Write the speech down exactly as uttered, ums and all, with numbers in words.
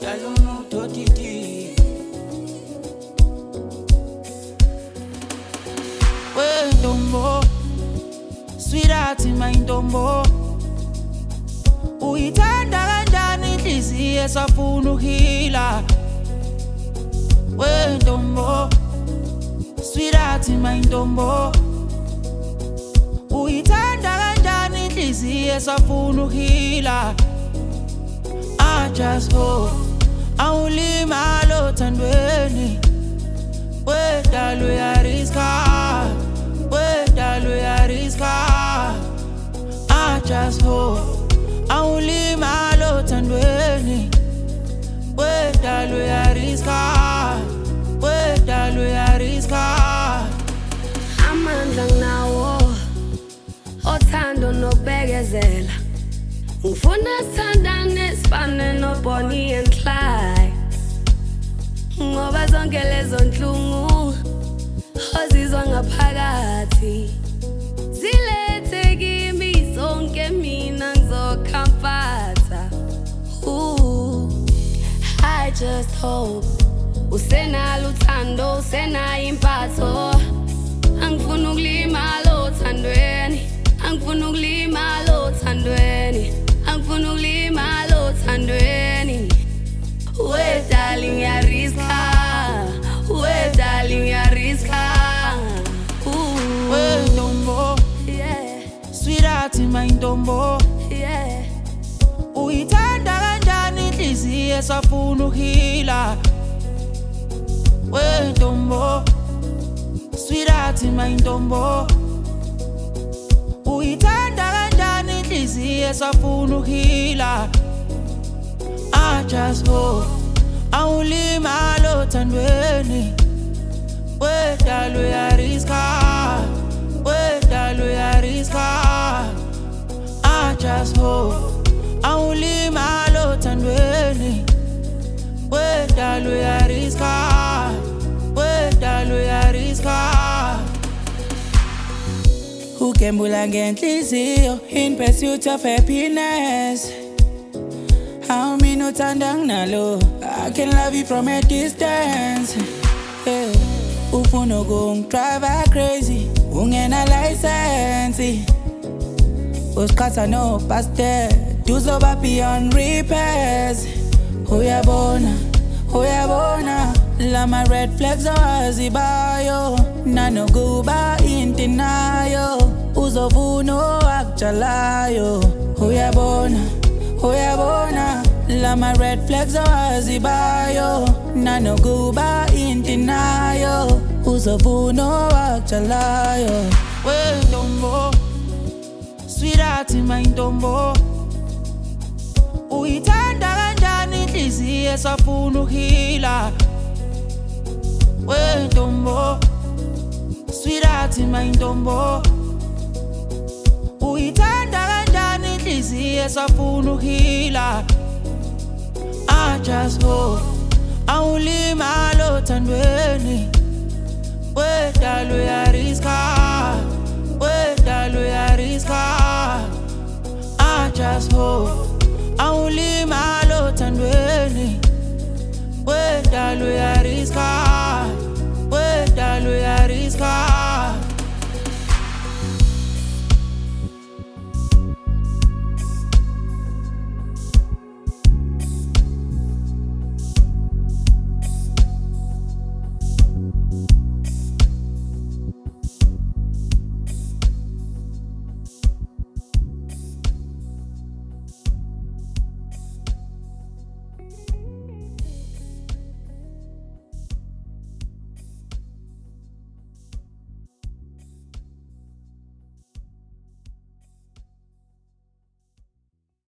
Yalunu totiti. We ntombo, sweetheart my ntombo. Uyithanda kanjani inhliziyo esafuna ukuhila. We ntombo, sweetheart my ntombo. Uyithanda kanjani inhliziyo esafuna ukuhila. I just hope awulimala othandweni. Wedala uyariska, wedala uyariska. I just hope awulimala othandweni. Wedala uyariska, wedala uyariska. Amandla nginawo othando nokubekezela. Ngifuna sithandane sifane no Bonnie and Clyde. Ngoba zonke lezo nhlungu ozizwa ngaphakathi zilethe kimi zonke mina ngizokhamfatha. Ooh, I just hope usenalo uthando, usenayo impatho. Angifuna ukulimala othandweni, angifuna ukulimala othandweni, angifuna ukulimala othandweni. We darling yariska, we darling yariska. Ooh, We ntombo, yeah, sweetheart my ntombo. yeah. Uyithanda kanjani inhliziyo esafuna ukuhila. We ntombo, sweetheart my ntombo. Uyithanda kanjani inhliziyo esafuna ukuhila. I just hope awulimala othandweni. Wedala uyariska, wedala uyariska. I just hope awulimala othandweni. Wedala uyariska, wedala uyariska. Ukembula ngenhliziyo in pursuit of happiness. How me no tandang nalo, I can love you from a distance. Yeah. Ufuna drive her crazy, ungena license. Uskata no past there, tuzoba beyond repairs. Uyabona, uyabona, la my red flags azibayo. Nano guba in denial, uzovuno akjalayo. Uyabona, uyabona, la my red flags azibayo. Nano guba in denial, uzovuno akjalayo. We ntombo, sweetheart my ntombo. Uyithanda kanjani inhliziyo esafuna ukuhila. We ntombo, sweetheart my ntombo. Uyithanda kanjani inhliziyo esafuna ukuhila. I just hope awulimala othandweni. Wedala uyariska, wedala uyariska. I just hope awulimala othandweni. Wedala uyariska.